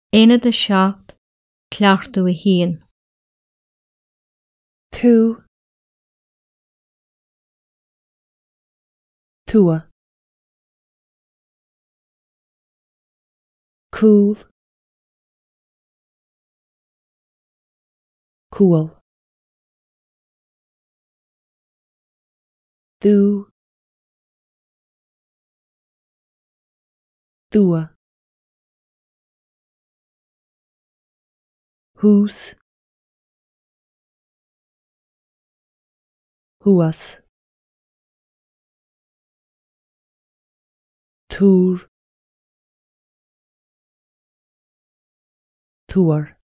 17 Cleachta a Hín. Tú, tua, cool, cool, tú, tua, whose, whoas, tour, tour.